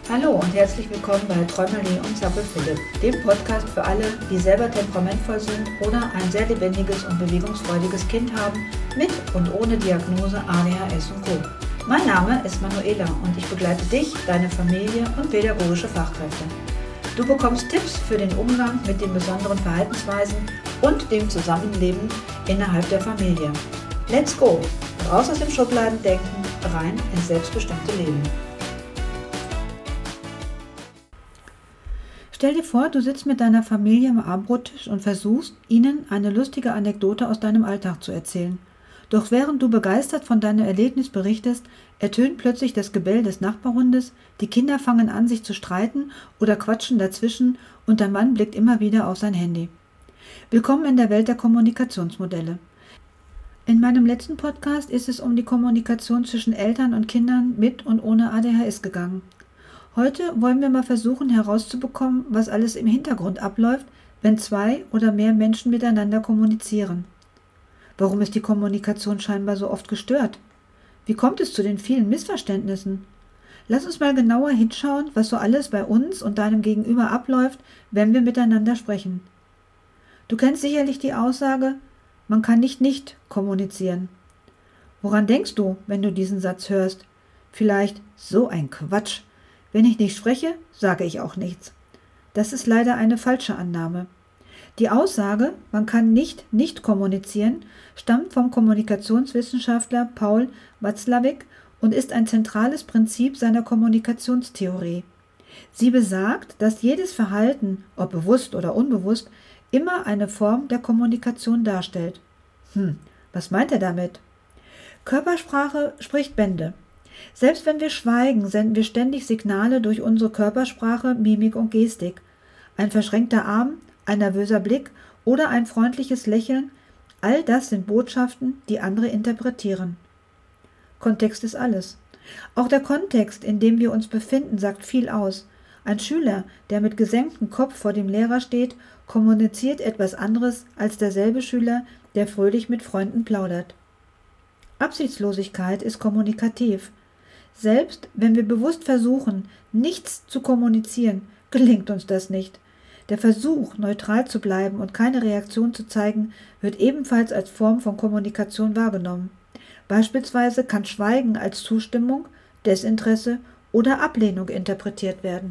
Hallo und herzlich willkommen bei Träumerli und Zappel Philipp, dem Podcast für alle, die selber temperamentvoll sind oder ein sehr lebendiges und bewegungsfreudiges Kind haben, mit und ohne Diagnose ADHS und Co. Mein Name ist Manuela und ich begleite dich, deine Familie und pädagogische Fachkräfte. Du bekommst Tipps für den Umgang mit den besonderen Verhaltensweisen und dem Zusammenleben innerhalb der Familie. Let's go! Raus aus dem Schubladendenken, rein ins selbstbestimmte Leben. Stell dir vor, du sitzt mit deiner Familie am Abendbrottisch und versuchst, ihnen eine lustige Anekdote aus deinem Alltag zu erzählen. Doch während du begeistert von deinem Erlebnis berichtest, ertönt plötzlich das Gebell des Nachbarhundes, die Kinder fangen an, sich zu streiten oder quatschen dazwischen und der Mann blickt immer wieder auf sein Handy. Willkommen in der Welt der Kommunikationsmodelle. In meinem letzten Podcast ist es um die Kommunikation zwischen Eltern und Kindern mit und ohne ADHS gegangen. Heute wollen wir mal versuchen herauszubekommen, was alles im Hintergrund abläuft, wenn zwei oder mehr Menschen miteinander kommunizieren. Warum ist die Kommunikation scheinbar so oft gestört? Wie kommt es zu den vielen Missverständnissen? Lass uns mal genauer hinschauen, was so alles bei uns und deinem Gegenüber abläuft, wenn wir miteinander sprechen. Du kennst sicherlich die Aussage, man kann nicht kommunizieren. Woran denkst du, wenn du diesen Satz hörst? Vielleicht so ein Quatsch. Wenn ich nicht spreche, sage ich auch nichts. Das ist leider eine falsche Annahme. Die Aussage, man kann nicht kommunizieren, stammt vom Kommunikationswissenschaftler Paul Watzlawick und ist ein zentrales Prinzip seiner Kommunikationstheorie. Sie besagt, dass jedes Verhalten, ob bewusst oder unbewusst, immer eine Form der Kommunikation darstellt. Was meint er damit? Körpersprache spricht Bände. Selbst wenn wir schweigen, senden wir ständig Signale durch unsere Körpersprache, Mimik und Gestik. Ein verschränkter Arm, ein nervöser Blick oder ein freundliches Lächeln, all das sind Botschaften, die andere interpretieren. Kontext ist alles. Auch der Kontext, in dem wir uns befinden, sagt viel aus. Ein Schüler, der mit gesenktem Kopf vor dem Lehrer steht, kommuniziert etwas anderes als derselbe Schüler, der fröhlich mit Freunden plaudert. Absichtslosigkeit ist kommunikativ. Selbst wenn wir bewusst versuchen, nichts zu kommunizieren, gelingt uns das nicht. Der Versuch, neutral zu bleiben und keine Reaktion zu zeigen, wird ebenfalls als Form von Kommunikation wahrgenommen. Beispielsweise kann Schweigen als Zustimmung, Desinteresse oder Ablehnung interpretiert werden.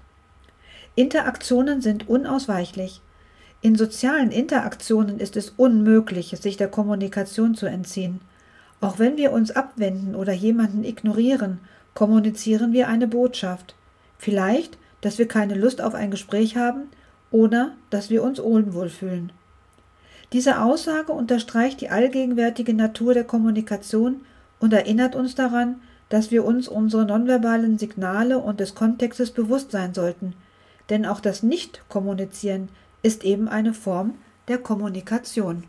Interaktionen sind unausweichlich. In sozialen Interaktionen ist es unmöglich, sich der Kommunikation zu entziehen. Auch wenn wir uns abwenden oder jemanden ignorieren, kommunizieren wir eine Botschaft. Vielleicht, dass wir keine Lust auf ein Gespräch haben oder dass wir uns unwohl fühlen. Diese Aussage unterstreicht die allgegenwärtige Natur der Kommunikation und erinnert uns daran, dass wir uns unserer nonverbalen Signale und des Kontextes bewusst sein sollten. Denn auch das Nicht-Kommunizieren ist eben eine Form der Kommunikation.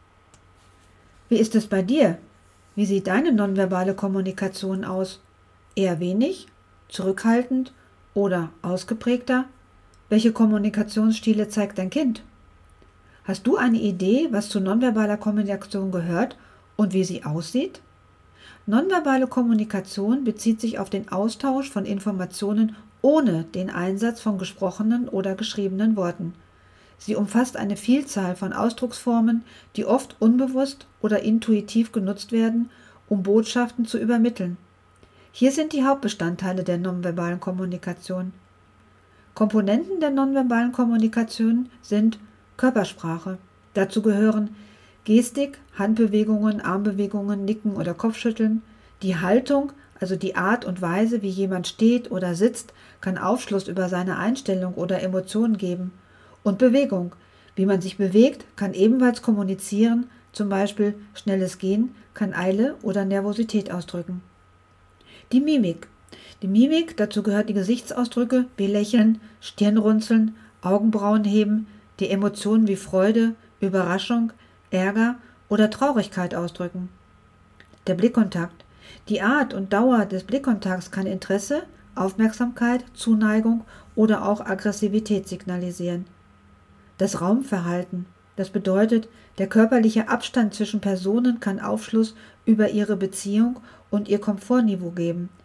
Wie ist es bei dir? Wie sieht deine nonverbale Kommunikation aus? Eher wenig, zurückhaltend oder ausgeprägter? Welche Kommunikationsstile zeigt dein Kind? Hast du eine Idee, was zu nonverbaler Kommunikation gehört und wie sie aussieht? Nonverbale Kommunikation bezieht sich auf den Austausch von Informationen ohne den Einsatz von gesprochenen oder geschriebenen Worten. Sie umfasst eine Vielzahl von Ausdrucksformen, die oft unbewusst oder intuitiv genutzt werden, um Botschaften zu übermitteln. Hier sind die Hauptbestandteile der nonverbalen Kommunikation. Komponenten der nonverbalen Kommunikation sind Körpersprache. Dazu gehören Gestik, Handbewegungen, Armbewegungen, Nicken oder Kopfschütteln. Die Haltung, also die Art und Weise, wie jemand steht oder sitzt, kann Aufschluss über seine Einstellung oder Emotionen geben. Und Bewegung. Wie man sich bewegt, kann ebenfalls kommunizieren, zum Beispiel schnelles Gehen kann Eile oder Nervosität ausdrücken. Die Mimik. Die Mimik, dazu gehört die Gesichtsausdrücke wie Lächeln, Stirnrunzeln, Augenbrauen heben, die Emotionen wie Freude, Überraschung, Ärger oder Traurigkeit ausdrücken. Der Blickkontakt. Die Art und Dauer des Blickkontakts kann Interesse, Aufmerksamkeit, Zuneigung oder auch Aggressivität signalisieren. Das Raumverhalten. Das bedeutet, der körperliche Abstand zwischen Personen kann Aufschluss über ihre Beziehung und ihr Komfortniveau geben.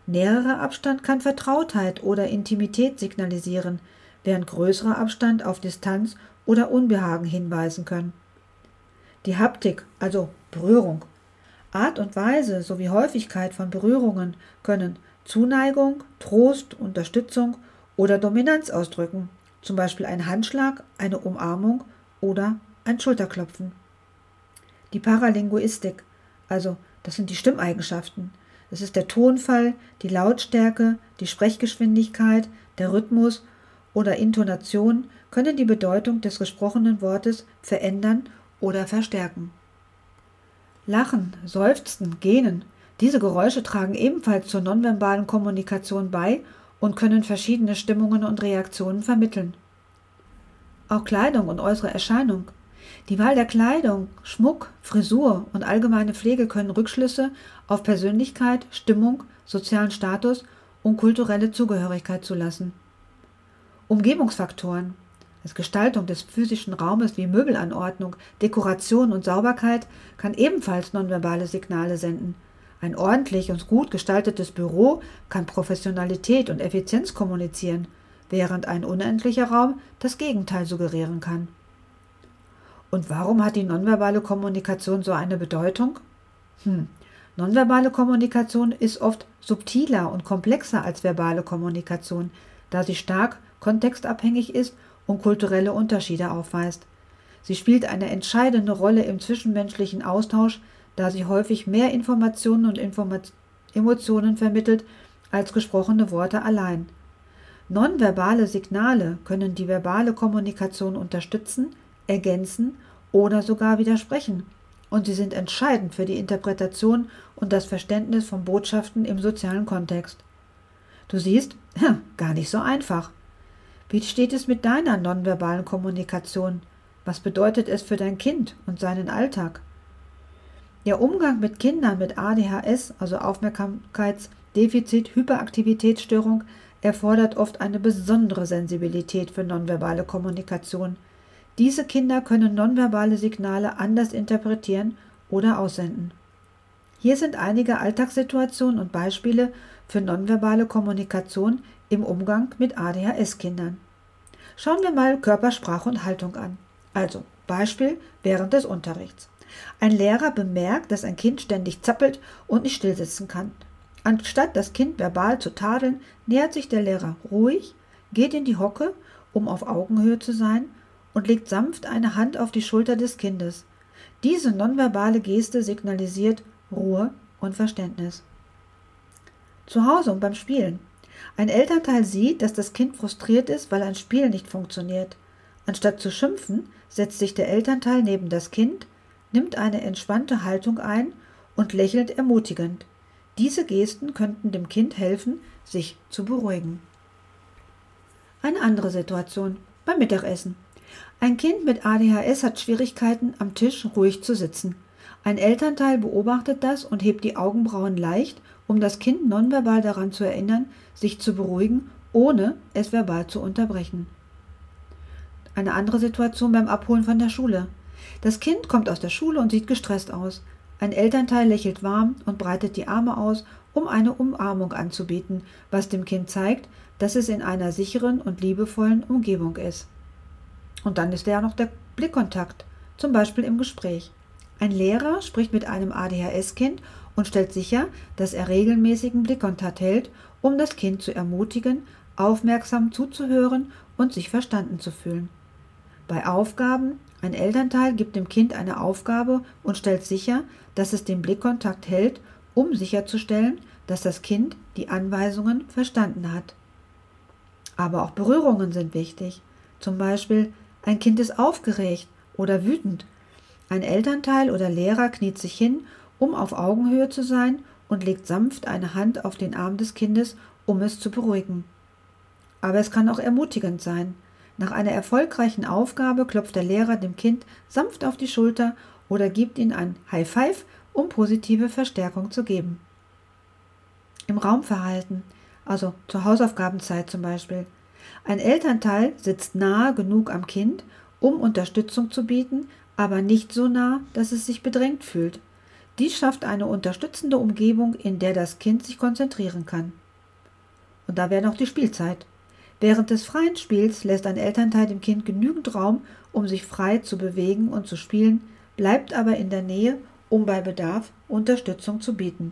Näherer Abstand kann Vertrautheit oder Intimität signalisieren, während größerer Abstand auf Distanz oder Unbehagen hinweisen können. Die Haptik, also Berührung, Art und Weise sowie Häufigkeit von Berührungen können Zuneigung, Trost, Unterstützung oder Dominanz ausdrücken, zum Beispiel ein Handschlag, eine Umarmung oder ein Schulterklopfen. Die Paralinguistik, also das sind die Stimmeigenschaften. Das ist der Tonfall, die Lautstärke, die Sprechgeschwindigkeit, der Rhythmus oder Intonation können die Bedeutung des gesprochenen Wortes verändern oder verstärken. Lachen, Seufzen, Gähnen, diese Geräusche tragen ebenfalls zur nonverbalen Kommunikation bei und können verschiedene Stimmungen und Reaktionen vermitteln. Auch Kleidung und äußere Erscheinung. Die Wahl der Kleidung, Schmuck, Frisur und allgemeine Pflege können Rückschlüsse auf Persönlichkeit, Stimmung, sozialen Status und kulturelle Zugehörigkeit zulassen. Umgebungsfaktoren. Die Gestaltung des physischen Raumes wie Möbelanordnung, Dekoration und Sauberkeit kann ebenfalls nonverbale Signale senden. Ein ordentlich und gut gestaltetes Büro kann Professionalität und Effizienz kommunizieren, während ein unendlicher Raum das Gegenteil suggerieren kann. Und warum hat die nonverbale Kommunikation so eine Bedeutung? Nonverbale Kommunikation ist oft subtiler und komplexer als verbale Kommunikation, da sie stark kontextabhängig ist und kulturelle Unterschiede aufweist. Sie spielt eine entscheidende Rolle im zwischenmenschlichen Austausch, da sie häufig mehr Informationen und Emotionen vermittelt als gesprochene Worte allein. Nonverbale Signale können die verbale Kommunikation unterstützen, ergänzen oder sogar widersprechen, und sie sind entscheidend für die Interpretation und das Verständnis von Botschaften im sozialen Kontext. Du siehst, gar nicht so einfach. Wie steht es mit deiner nonverbalen Kommunikation? Was bedeutet es für dein Kind und seinen Alltag? Der Umgang mit Kindern mit ADHS, also Aufmerksamkeitsdefizit-Hyperaktivitätsstörung, erfordert oft eine besondere Sensibilität für nonverbale Kommunikation. Diese Kinder können nonverbale Signale anders interpretieren oder aussenden. Hier sind einige Alltagssituationen und Beispiele für nonverbale Kommunikation im Umgang mit ADHS-Kindern. Schauen wir mal Körpersprache und Haltung an. Also, Beispiel während des Unterrichts. Ein Lehrer bemerkt, dass ein Kind ständig zappelt und nicht stillsitzen kann. Anstatt das Kind verbal zu tadeln, nähert sich der Lehrer ruhig, geht in die Hocke, um auf Augenhöhe zu sein, und legt sanft eine Hand auf die Schulter des Kindes. Diese nonverbale Geste signalisiert Ruhe und Verständnis. Zu Hause und beim Spielen. Ein Elternteil sieht, dass das Kind frustriert ist, weil ein Spiel nicht funktioniert. Anstatt zu schimpfen, setzt sich der Elternteil neben das Kind, nimmt eine entspannte Haltung ein und lächelt ermutigend. Diese Gesten könnten dem Kind helfen, sich zu beruhigen. Eine andere Situation beim Mittagessen. Ein Kind mit ADHS hat Schwierigkeiten, am Tisch ruhig zu sitzen. Ein Elternteil beobachtet das und hebt die Augenbrauen leicht, um das Kind nonverbal daran zu erinnern, sich zu beruhigen, ohne es verbal zu unterbrechen. Eine andere Situation beim Abholen von der Schule. Das Kind kommt aus der Schule und sieht gestresst aus. Ein Elternteil lächelt warm und breitet die Arme aus, um eine Umarmung anzubieten, was dem Kind zeigt, dass es in einer sicheren und liebevollen Umgebung ist. Und dann ist ja noch der Blickkontakt, zum Beispiel im Gespräch. Ein Lehrer spricht mit einem ADHS-Kind und stellt sicher, dass er regelmäßigen Blickkontakt hält, um das Kind zu ermutigen, aufmerksam zuzuhören und sich verstanden zu fühlen. Bei Aufgaben, ein Elternteil gibt dem Kind eine Aufgabe und stellt sicher, dass es den Blickkontakt hält, um sicherzustellen, dass das Kind die Anweisungen verstanden hat. Aber auch Berührungen sind wichtig. Zum Beispiel, ein Kind ist aufgeregt oder wütend. Ein Elternteil oder Lehrer kniet sich hin, um auf Augenhöhe zu sein, und legt sanft eine Hand auf den Arm des Kindes, um es zu beruhigen. Aber es kann auch ermutigend sein. Nach einer erfolgreichen Aufgabe klopft der Lehrer dem Kind sanft auf die Schulter oder gibt ihm ein High Five, um positive Verstärkung zu geben. Im Raumverhalten, also zur Hausaufgabenzeit zum Beispiel. Ein Elternteil sitzt nahe genug am Kind, um Unterstützung zu bieten, aber nicht so nah, dass es sich bedrängt fühlt. Dies schafft eine unterstützende Umgebung, in der das Kind sich konzentrieren kann. Und da wäre noch die Spielzeit. Während des freien Spiels lässt ein Elternteil dem Kind genügend Raum, um sich frei zu bewegen und zu spielen, bleibt aber in der Nähe, um bei Bedarf Unterstützung zu bieten.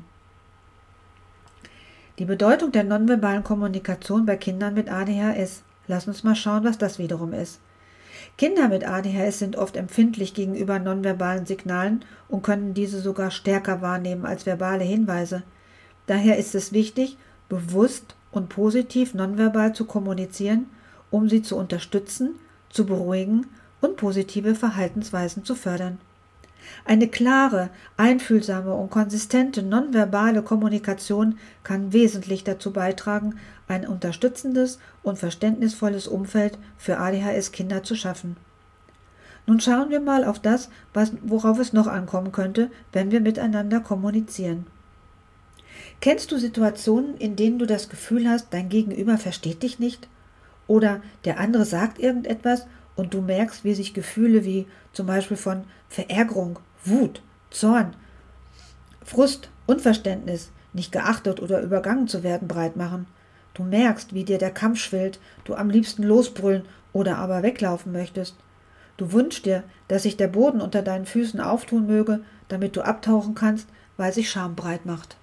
Die Bedeutung der nonverbalen Kommunikation bei Kindern mit ADHS. Lass uns mal schauen, was das wiederum ist. Kinder mit ADHS sind oft empfindlich gegenüber nonverbalen Signalen und können diese sogar stärker wahrnehmen als verbale Hinweise. Daher ist es wichtig, bewusst und positiv nonverbal zu kommunizieren, um sie zu unterstützen, zu beruhigen und positive Verhaltensweisen zu fördern. Eine klare, einfühlsame und konsistente nonverbale Kommunikation kann wesentlich dazu beitragen, ein unterstützendes und verständnisvolles Umfeld für ADHS-Kinder zu schaffen. Nun schauen wir mal auf das, worauf es noch ankommen könnte, wenn wir miteinander kommunizieren. Kennst du Situationen, in denen du das Gefühl hast, dein Gegenüber versteht dich nicht? Oder der andere sagt irgendetwas und du merkst, wie sich Gefühle wie zum Beispiel von Verärgerung, Wut, Zorn, Frust, Unverständnis, nicht geachtet oder übergangen zu werden, breit machen. Du merkst, wie dir der Kampf schwillt, du am liebsten losbrüllen oder aber weglaufen möchtest. Du wünschst dir, dass sich der Boden unter deinen Füßen auftun möge, damit du abtauchen kannst, weil sich Scham breit macht.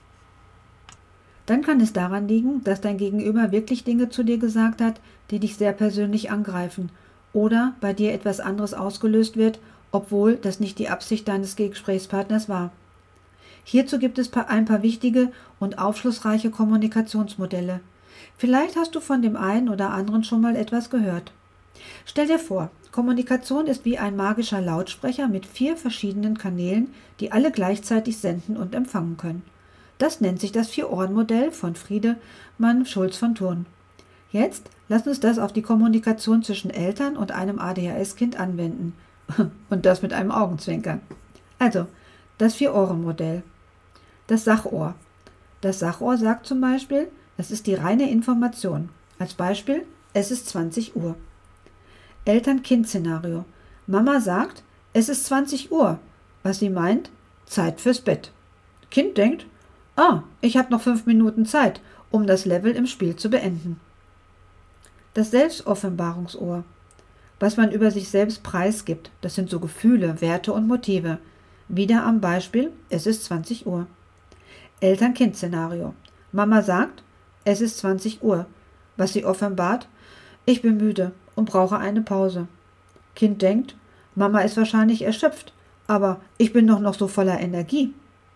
Dann kann es daran liegen, dass dein Gegenüber wirklich Dinge zu dir gesagt hat, die dich sehr persönlich angreifen oder bei dir etwas anderes ausgelöst wird, obwohl das nicht die Absicht deines Gesprächspartners war. Hierzu gibt es ein paar wichtige und aufschlussreiche Kommunikationsmodelle. Vielleicht hast du von dem einen oder anderen schon mal etwas gehört. Stell dir vor, Kommunikation ist wie ein magischer Lautsprecher mit 4 verschiedenen Kanälen, die alle gleichzeitig senden und empfangen können. Das nennt sich das 4-Ohren-Modell von Friedemann Schulz von Thurn. Jetzt lass uns das auf die Kommunikation zwischen Eltern und einem ADHS-Kind anwenden. Und das mit einem Augenzwinkern. Also, das 4-Ohren-Modell. Das Sachohr. Das Sachohr sagt zum Beispiel, das ist die reine Information. Als Beispiel, es ist 20 Uhr. Eltern-Kind-Szenario. Mama sagt, es ist 20 Uhr. Was sie meint, Zeit fürs Bett. Kind denkt, ich habe noch 5 Minuten Zeit, um das Level im Spiel zu beenden. Das Selbstoffenbarungsohr. Was man über sich selbst preisgibt, das sind so Gefühle, Werte und Motive. Wieder am Beispiel, es ist 20 Uhr. Eltern-Kind-Szenario. Mama sagt, es ist 20 Uhr. Was sie offenbart, ich bin müde und brauche eine Pause. Kind denkt, Mama ist wahrscheinlich erschöpft, aber ich bin doch noch so voller Energie.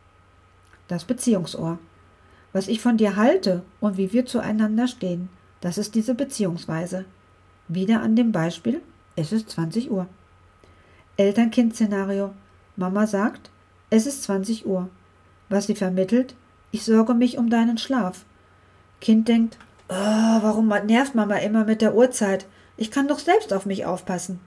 Das Beziehungsohr. Was ich von dir halte und wie wir zueinander stehen, das ist diese Beziehungsweise. Wieder an dem Beispiel, es ist 20 Uhr. Eltern-Kind-Szenario. Mama sagt, es ist 20 Uhr. Was sie vermittelt, ich sorge mich um deinen Schlaf. Kind denkt, warum nervt Mama immer mit der Uhrzeit? Ich kann doch selbst auf mich aufpassen.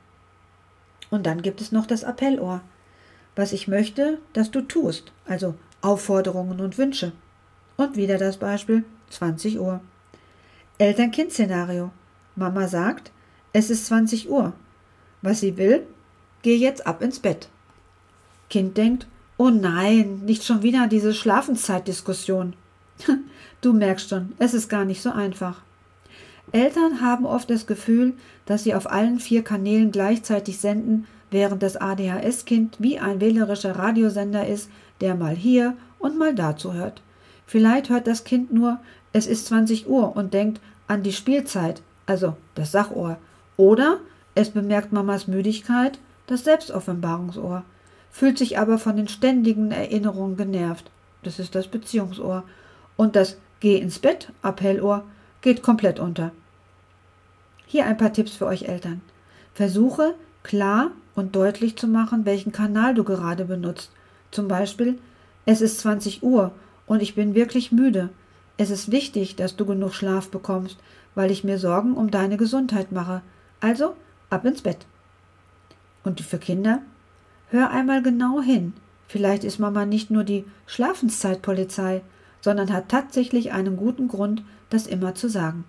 Und dann gibt es noch das Appellohr. Was ich möchte, dass du tust, also Aufforderungen und Wünsche. Und wieder das Beispiel, 20 Uhr. Eltern-Kind-Szenario. Mama sagt, es ist 20 Uhr. Was sie will, geh jetzt ab ins Bett. Kind denkt, oh nein, nicht schon wieder diese Schlafenszeitdiskussion. Du merkst schon, es ist gar nicht so einfach. Eltern haben oft das Gefühl, dass sie auf allen 4 Kanälen gleichzeitig senden, während das ADHS-Kind wie ein wählerischer Radiosender ist, der mal hier und mal da zuhört. Vielleicht hört das Kind nur, es ist 20 Uhr und denkt an die Spielzeit, also das Sachohr. Oder es bemerkt Mamas Müdigkeit, das Selbstoffenbarungsohr, fühlt sich aber von den ständigen Erinnerungen genervt, das ist das Beziehungsohr. Und das Geh ins Bett, Appellohr, geht komplett unter. Hier ein paar Tipps für euch Eltern. Versuche klar und deutlich zu machen, welchen Kanal du gerade benutzt. Zum Beispiel, es ist 20 Uhr und ich bin wirklich müde. Es ist wichtig, dass du genug Schlaf bekommst, weil ich mir Sorgen um deine Gesundheit mache. Also ab ins Bett. Und für Kinder? Hör einmal genau hin. Vielleicht ist Mama nicht nur die Schlafenszeitpolizei, sondern hat tatsächlich einen guten Grund, das immer zu sagen.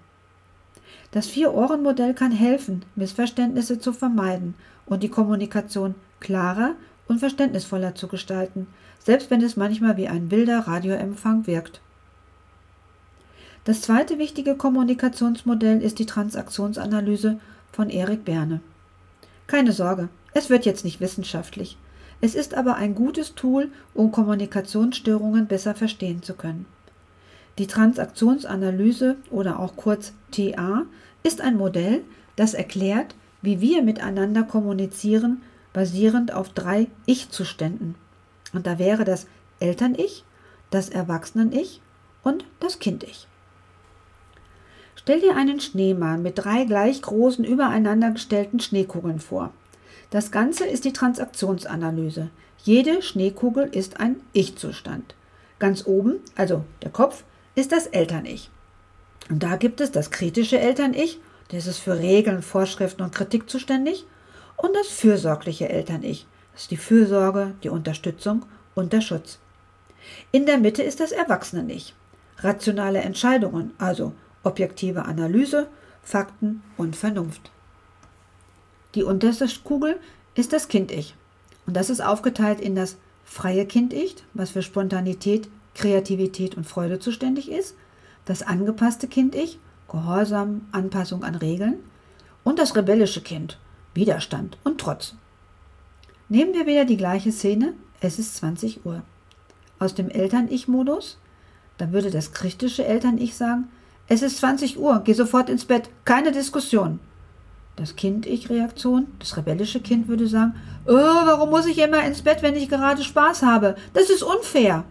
Das 4-Ohren-Modell kann helfen, Missverständnisse zu vermeiden und die Kommunikation klarer und verständnisvoller zu gestalten, selbst wenn es manchmal wie ein wilder Radioempfang wirkt. Das zweite wichtige Kommunikationsmodell ist die Transaktionsanalyse von Erik Berne. Keine Sorge, es wird jetzt nicht wissenschaftlich. Es ist aber ein gutes Tool, um Kommunikationsstörungen besser verstehen zu können. Die Transaktionsanalyse oder auch kurz TA ist ein Modell, das erklärt, wie wir miteinander kommunizieren, basierend auf 3 Ich-Zuständen. Und da wäre das Eltern-Ich, das Erwachsenen-Ich und das Kind-Ich. Stell dir einen Schneemann mit 3 gleich großen, übereinander gestellten Schneekugeln vor. Das Ganze ist die Transaktionsanalyse. Jede Schneekugel ist ein Ich-Zustand. Ganz oben, also der Kopf, ist das Eltern-Ich. Und da gibt es das kritische Eltern-Ich, das ist für Regeln, Vorschriften und Kritik zuständig, und das fürsorgliche Eltern-Ich, das ist die Fürsorge, die Unterstützung und der Schutz. In der Mitte ist das Erwachsenen-Ich, rationale Entscheidungen, also objektive Analyse, Fakten und Vernunft. Die unterste Kugel ist das Kind-Ich. Und das ist aufgeteilt in das freie Kind-Ich, was für Spontanität, Kreativität und Freude zuständig ist, das angepasste Kind-Ich, Gehorsam, Anpassung an Regeln, und das rebellische Kind, Widerstand und Trotz. Nehmen wir wieder die gleiche Szene, es ist 20 Uhr. Aus dem Eltern-Ich-Modus, da würde das kritische Eltern-Ich sagen, es ist 20 Uhr, geh sofort ins Bett, keine Diskussion. Das Kind-Ich-Reaktion, das rebellische Kind würde sagen, warum muss ich immer ins Bett, wenn ich gerade Spaß habe? Das ist unfair.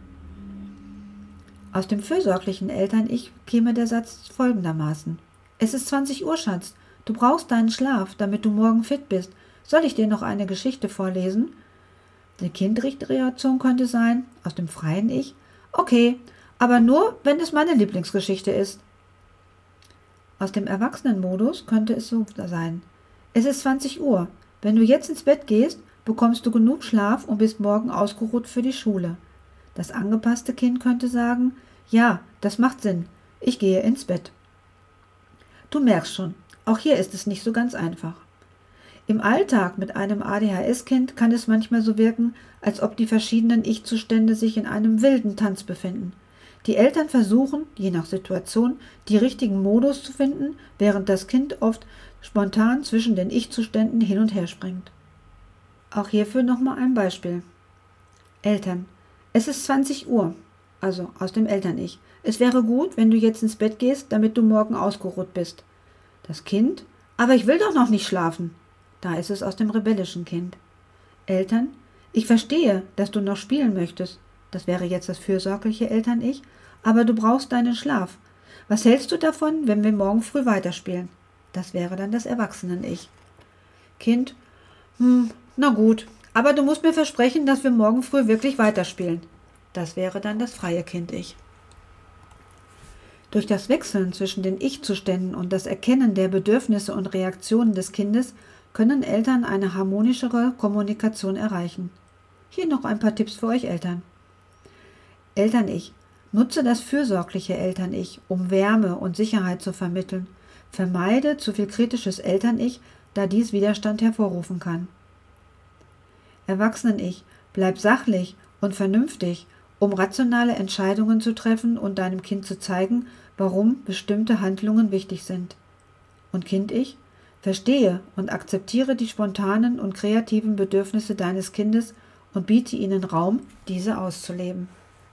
Aus dem fürsorglichen Eltern-Ich käme der Satz folgendermaßen. Es ist 20 Uhr, Schatz. Du brauchst deinen Schlaf, damit du morgen fit bist. Soll ich dir noch eine Geschichte vorlesen? Die Kind-Reaktion könnte sein, aus dem freien Ich, okay, aber nur, wenn es meine Lieblingsgeschichte ist. Aus dem Erwachsenenmodus könnte es so sein. Es ist 20 Uhr. Wenn du jetzt ins Bett gehst, bekommst du genug Schlaf und bist morgen ausgeruht für die Schule. Das angepasste Kind könnte sagen, ja, das macht Sinn. Ich gehe ins Bett. Du merkst schon, auch hier ist es nicht so ganz einfach. Im Alltag mit einem ADHS-Kind kann es manchmal so wirken, als ob die verschiedenen Ich-Zustände sich in einem wilden Tanz befinden. Die Eltern versuchen, je nach Situation, die richtigen Modus zu finden, während das Kind oft spontan zwischen den Ich-Zuständen hin und her springt. Auch hierfür nochmal ein Beispiel. Eltern. Es ist 20 Uhr, also aus dem Eltern-Ich. Es wäre gut, wenn du jetzt ins Bett gehst, damit du morgen ausgeruht bist. Das Kind. Aber ich will doch noch nicht schlafen. Da ist es aus dem rebellischen Kind. Eltern. Ich verstehe, dass du noch spielen möchtest. Das wäre jetzt das fürsorgliche Eltern-Ich, aber du brauchst deinen Schlaf. Was hältst du davon, wenn wir morgen früh weiterspielen? Das wäre dann das Erwachsenen-Ich. Kind, na gut, aber du musst mir versprechen, dass wir morgen früh wirklich weiterspielen. Das wäre dann das freie Kind-Ich. Durch das Wechseln zwischen den Ich-Zuständen und das Erkennen der Bedürfnisse und Reaktionen des Kindes können Eltern eine harmonischere Kommunikation erreichen. Hier noch ein paar Tipps für euch Eltern. Eltern-Ich. Nutze das fürsorgliche Eltern-Ich, um Wärme und Sicherheit zu vermitteln. Vermeide zu viel kritisches Eltern-Ich, da dies Widerstand hervorrufen kann. Erwachsenen-Ich. Bleib sachlich und vernünftig, um rationale Entscheidungen zu treffen und deinem Kind zu zeigen, warum bestimmte Handlungen wichtig sind. Und Kind-Ich. Verstehe und akzeptiere die spontanen und kreativen Bedürfnisse deines Kindes und biete ihnen Raum, diese auszuleben.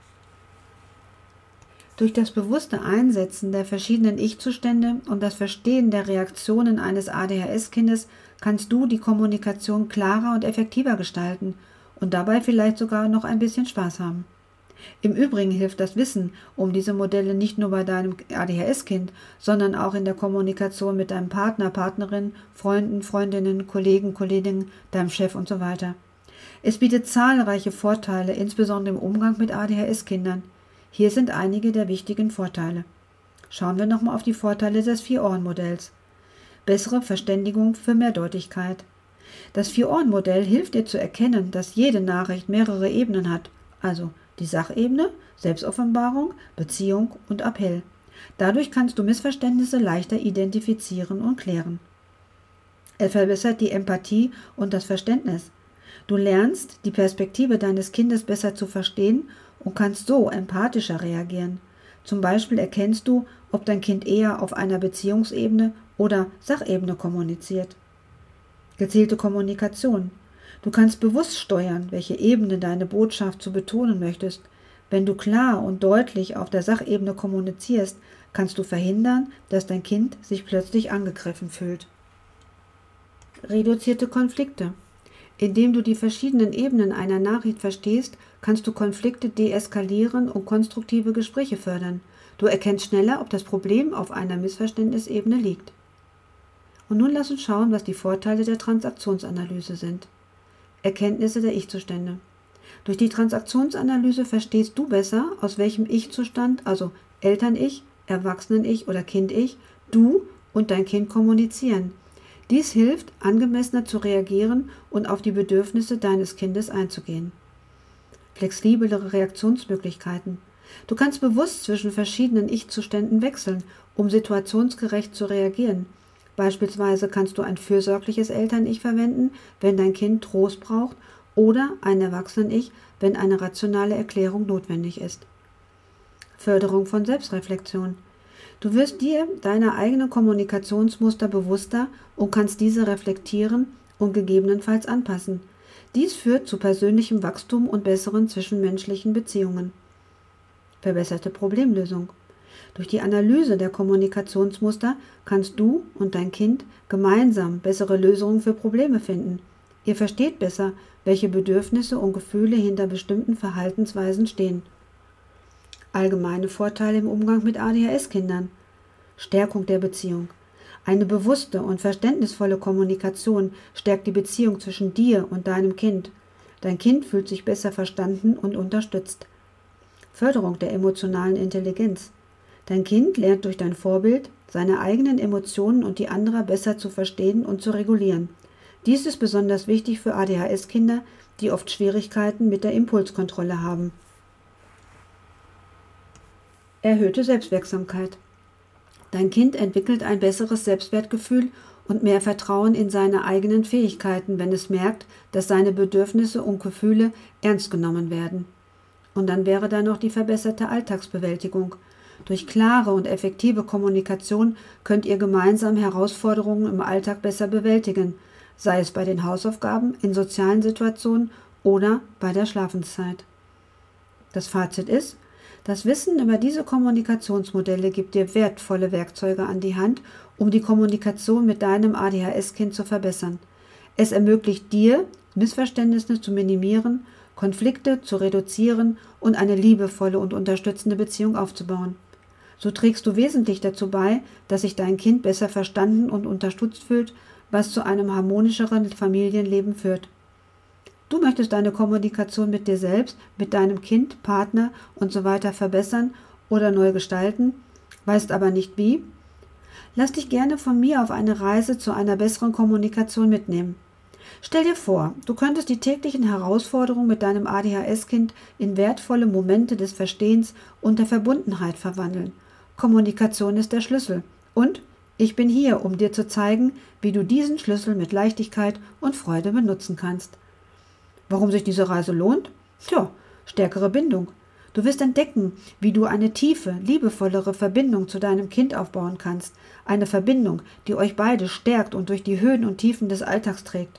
Durch das bewusste Einsetzen der verschiedenen Ich-Zustände und das Verstehen der Reaktionen eines ADHS-Kindes kannst du die Kommunikation klarer und effektiver gestalten und dabei vielleicht sogar noch ein bisschen Spaß haben. Im Übrigen hilft das Wissen um diese Modelle nicht nur bei deinem ADHS-Kind, sondern auch in der Kommunikation mit deinem Partner, Partnerin, Freunden, Freundinnen, Kollegen, Kolleginnen, deinem Chef und so weiter. Es bietet zahlreiche Vorteile, insbesondere im Umgang mit ADHS-Kindern. Hier sind einige der wichtigen Vorteile. Schauen wir nochmal auf die Vorteile des 4-Ohren-Modells. Bessere Verständigung für Mehrdeutigkeit. Das 4-Ohren-Modell hilft dir zu erkennen, dass jede Nachricht mehrere Ebenen hat, also die Sachebene, Selbstoffenbarung, Beziehung und Appell. Dadurch kannst du Missverständnisse leichter identifizieren und klären. Er verbessert die Empathie und das Verständnis. Du lernst, die Perspektive deines Kindes besser zu verstehen und kannst so empathischer reagieren. Zum Beispiel erkennst du, ob dein Kind eher auf einer Beziehungsebene oder Sachebene kommuniziert. Gezielte Kommunikation. Du kannst bewusst steuern, welche Ebene deine Botschaft zu betonen möchtest. Wenn du klar und deutlich auf der Sachebene kommunizierst, kannst du verhindern, dass dein Kind sich plötzlich angegriffen fühlt. Reduzierte Konflikte. Indem du die verschiedenen Ebenen einer Nachricht verstehst, kannst du Konflikte deeskalieren und konstruktive Gespräche fördern. Du erkennst schneller, ob das Problem auf einer Missverständnisebene liegt. Und nun lass uns schauen, was die Vorteile der Transaktionsanalyse sind. Erkenntnisse der Ich-Zustände. Durch die Transaktionsanalyse verstehst du besser, aus welchem Ich-Zustand, also Eltern-Ich, Erwachsenen-Ich oder Kind-Ich, du und dein Kind kommunizieren. Dies hilft, angemessener zu reagieren und auf die Bedürfnisse deines Kindes einzugehen. Flexiblere Reaktionsmöglichkeiten. Du kannst bewusst zwischen verschiedenen Ich-Zuständen wechseln, um situationsgerecht zu reagieren. Beispielsweise kannst du ein fürsorgliches Eltern-Ich verwenden, wenn dein Kind Trost braucht, oder ein Erwachsenen-Ich, wenn eine rationale Erklärung notwendig ist. Förderung von Selbstreflexion. Du wirst dir deiner eigenen Kommunikationsmuster bewusster und kannst diese reflektieren und gegebenenfalls anpassen. Dies führt zu persönlichem Wachstum und besseren zwischenmenschlichen Beziehungen. Verbesserte Problemlösung. Durch die Analyse der Kommunikationsmuster kannst du und dein Kind gemeinsam bessere Lösungen für Probleme finden. Ihr versteht besser, welche Bedürfnisse und Gefühle hinter bestimmten Verhaltensweisen stehen. Allgemeine Vorteile im Umgang mit ADHS-Kindern. Stärkung der Beziehung. Eine bewusste und verständnisvolle Kommunikation stärkt die Beziehung zwischen dir und deinem Kind. Dein Kind fühlt sich besser verstanden und unterstützt. Förderung der emotionalen Intelligenz. Dein Kind lernt durch dein Vorbild, seine eigenen Emotionen und die anderer besser zu verstehen und zu regulieren. Dies ist besonders wichtig für ADHS-Kinder, die oft Schwierigkeiten mit der Impulskontrolle haben. Erhöhte Selbstwirksamkeit. Dein Kind entwickelt ein besseres Selbstwertgefühl und mehr Vertrauen in seine eigenen Fähigkeiten, wenn es merkt, dass seine Bedürfnisse und Gefühle ernst genommen werden. Und dann wäre da noch die verbesserte Alltagsbewältigung. Durch klare und effektive Kommunikation könnt ihr gemeinsam Herausforderungen im Alltag besser bewältigen, sei es bei den Hausaufgaben, in sozialen Situationen oder bei der Schlafenszeit. Das Fazit ist: Das Wissen über diese Kommunikationsmodelle gibt dir wertvolle Werkzeuge an die Hand, um die Kommunikation mit deinem ADHS-Kind zu verbessern. Es ermöglicht dir, Missverständnisse zu minimieren, Konflikte zu reduzieren und eine liebevolle und unterstützende Beziehung aufzubauen. So trägst du wesentlich dazu bei, dass sich dein Kind besser verstanden und unterstützt fühlt, was zu einem harmonischeren Familienleben führt. Du möchtest deine Kommunikation mit dir selbst, mit deinem Kind, Partner und so weiter verbessern oder neu gestalten, weißt aber nicht wie? Lass dich gerne von mir auf eine Reise zu einer besseren Kommunikation mitnehmen. Stell dir vor, du könntest die täglichen Herausforderungen mit deinem ADHS-Kind in wertvolle Momente des Verstehens und der Verbundenheit verwandeln. Kommunikation ist der Schlüssel. Und ich bin hier, um dir zu zeigen, wie du diesen Schlüssel mit Leichtigkeit und Freude benutzen kannst. Warum sich diese Reise lohnt? Tja, stärkere Bindung. Du wirst entdecken, wie du eine tiefe, liebevollere Verbindung zu deinem Kind aufbauen kannst. Eine Verbindung, die euch beide stärkt und durch die Höhen und Tiefen des Alltags trägt.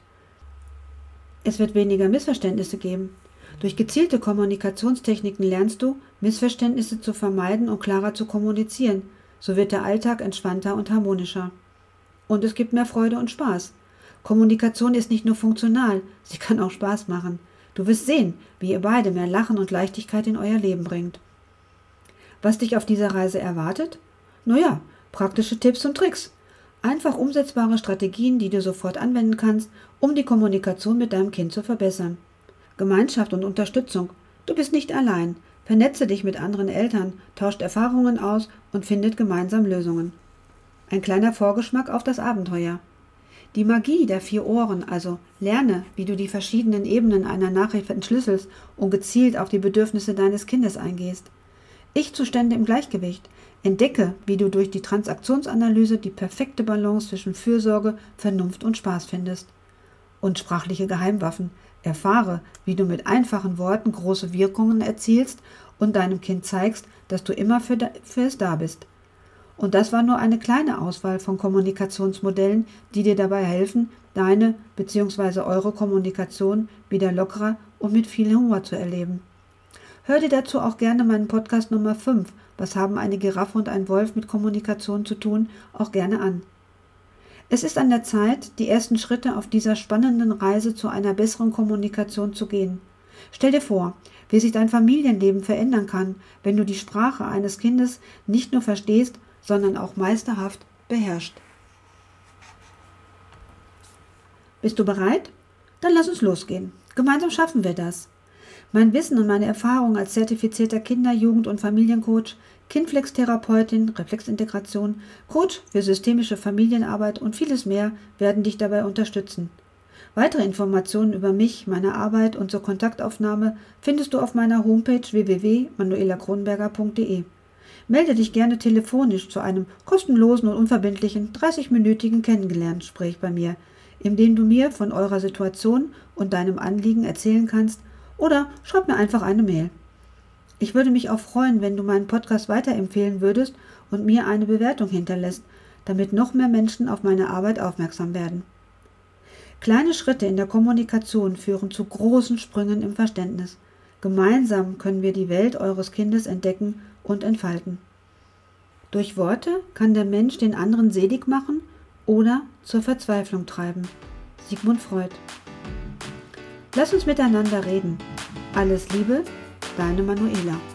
Es wird weniger Missverständnisse geben. Durch gezielte Kommunikationstechniken lernst du, Missverständnisse zu vermeiden und klarer zu kommunizieren. So wird der Alltag entspannter und harmonischer. Und es gibt mehr Freude und Spaß. Kommunikation ist nicht nur funktional, sie kann auch Spaß machen. Du wirst sehen, wie ihr beide mehr Lachen und Leichtigkeit in euer Leben bringt. Was dich auf dieser Reise erwartet? Naja, praktische Tipps und Tricks. Einfach umsetzbare Strategien, die du sofort anwenden kannst, um die Kommunikation mit deinem Kind zu verbessern. Gemeinschaft und Unterstützung. Du bist nicht allein. Vernetze dich mit anderen Eltern, tauscht Erfahrungen aus und findet gemeinsam Lösungen. Ein kleiner Vorgeschmack auf das Abenteuer. Die Magie der 4 Ohren, also lerne, wie du die verschiedenen Ebenen einer Nachricht entschlüsselst und gezielt auf die Bedürfnisse deines Kindes eingehst. Ich-Zustände im Gleichgewicht. Entdecke, wie du durch die Transaktionsanalyse die perfekte Balance zwischen Fürsorge, Vernunft und Spaß findest. Und sprachliche Geheimwaffen. Erfahre, wie du mit einfachen Worten große Wirkungen erzielst und deinem Kind zeigst, dass du immer für es da bist. Und das war nur eine kleine Auswahl von Kommunikationsmodellen, die dir dabei helfen, deine bzw. eure Kommunikation wieder lockerer und mit viel Humor zu erleben. Hör dir dazu auch gerne meinen Podcast Nummer 5, Was haben eine Giraffe und ein Wolf mit Kommunikation zu tun, auch gerne an. Es ist an der Zeit, die ersten Schritte auf dieser spannenden Reise zu einer besseren Kommunikation zu gehen. Stell dir vor, wie sich dein Familienleben verändern kann, wenn du die Sprache eines Kindes nicht nur verstehst, sondern auch meisterhaft beherrscht. Bist du bereit? Dann lass uns losgehen. Gemeinsam schaffen wir das. Mein Wissen und meine Erfahrung als zertifizierter Kinder-, Jugend- und Familiencoach, Kindflex-Therapeutin, Reflexintegration, Coach für systemische Familienarbeit und vieles mehr werden dich dabei unterstützen. Weitere Informationen über mich, meine Arbeit und zur Kontaktaufnahme findest du auf meiner Homepage www.manuelakronberger.de. Melde dich gerne telefonisch zu einem kostenlosen und unverbindlichen 30-minütigen Kennenlerngespräch bei mir, in dem du mir von eurer Situation und deinem Anliegen erzählen kannst, oder schreib mir einfach eine Mail. Ich würde mich auch freuen, wenn du meinen Podcast weiterempfehlen würdest und mir eine Bewertung hinterlässt, damit noch mehr Menschen auf meine Arbeit aufmerksam werden. Kleine Schritte in der Kommunikation führen zu großen Sprüngen im Verständnis. Gemeinsam können wir die Welt eures Kindes entdecken und entfalten. Durch Worte kann der Mensch den anderen selig machen oder zur Verzweiflung treiben. Sigmund Freud. Lass uns miteinander reden. Alles Liebe, deine Manuela.